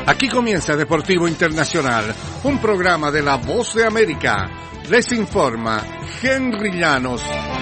Aquí comienza Deportivo Internacional, un programa de La Voz de América. Les informa Henry Llanos.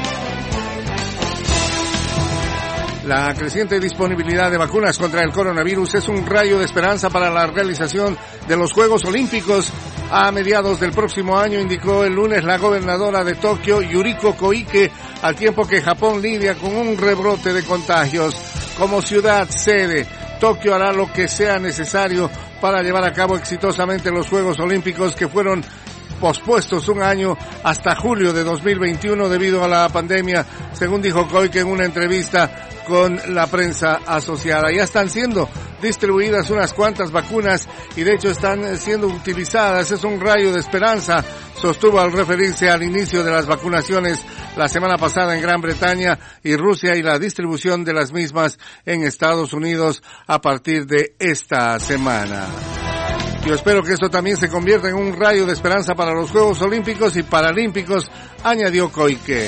La creciente disponibilidad de vacunas contra el coronavirus es un rayo de esperanza para la realización de los Juegos Olímpicos a mediados del próximo año, indicó el lunes la gobernadora de Tokio, Yuriko Koike, al tiempo que Japón lidia con un rebrote de contagios. Como ciudad sede, Tokio hará lo que sea necesario para llevar a cabo exitosamente los Juegos Olímpicos que fueron pospuestos un año hasta julio de 2021 debido a la pandemia, según dijo Koike en una entrevista con la prensa asociada. Ya están siendo distribuidas unas cuantas vacunas y de hecho están siendo utilizadas. Es un rayo de esperanza, sostuvo al referirse al inicio de las vacunaciones la semana pasada en Gran Bretaña y Rusia y la distribución de las mismas en Estados Unidos a partir de esta semana. Yo espero que esto también se convierta en un rayo de esperanza para los Juegos Olímpicos y Paralímpicos, añadió Koike.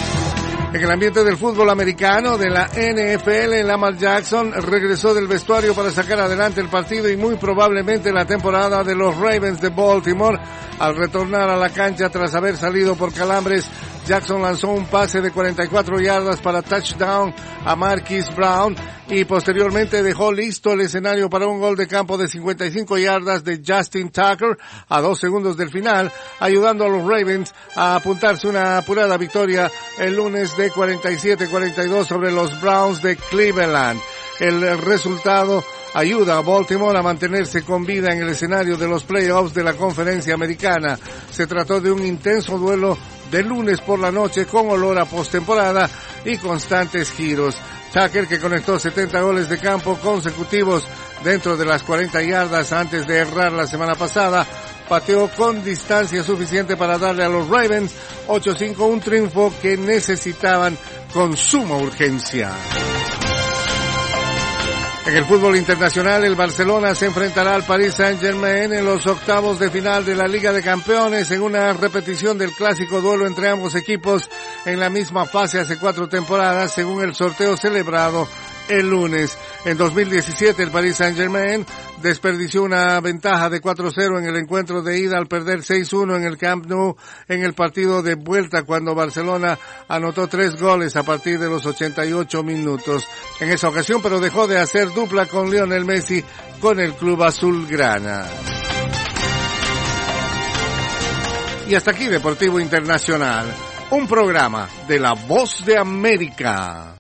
En el ambiente del fútbol americano de la NFL, Lamar Jackson regresó del vestuario para sacar adelante el partido y muy probablemente la temporada de los Ravens de Baltimore. Al retornar a la cancha tras haber salido por calambres, Jackson lanzó un pase de 44 yardas para touchdown a Marquise Brown y posteriormente dejó listo el escenario para un gol de campo de 55 yardas de Justin Tucker a 2 segundos del final, ayudando a los Ravens a apuntarse una apurada victoria el lunes de 47-42 sobre los Browns de Cleveland. El resultado ayuda a Baltimore a mantenerse con vida en el escenario de los playoffs de la Conferencia Americana. Se trató de un intenso duelo de lunes por la noche con olor a postemporada y constantes giros. Tucker, que conectó 70 goles de campo consecutivos dentro de las 40 yardas antes de errar la semana pasada, pateó con distancia suficiente para darle a los Ravens 8-5 un triunfo que necesitaban con suma urgencia. En el fútbol internacional, el Barcelona se enfrentará al Paris Saint-Germain en los octavos de final de la Liga de Campeones en una repetición del clásico duelo entre ambos equipos en la misma fase hace 4 temporadas, según el sorteo celebrado el lunes. En 2017, el Paris Saint-Germain desperdició una ventaja de 4-0 en el encuentro de ida al perder 6-1 en el Camp Nou en el partido de vuelta cuando Barcelona anotó 3 goles a partir de los 88 minutos. En esa ocasión, pero dejó de hacer dupla con Lionel Messi con el club azulgrana. Y hasta aquí Deportivo Internacional, un programa de La Voz de América.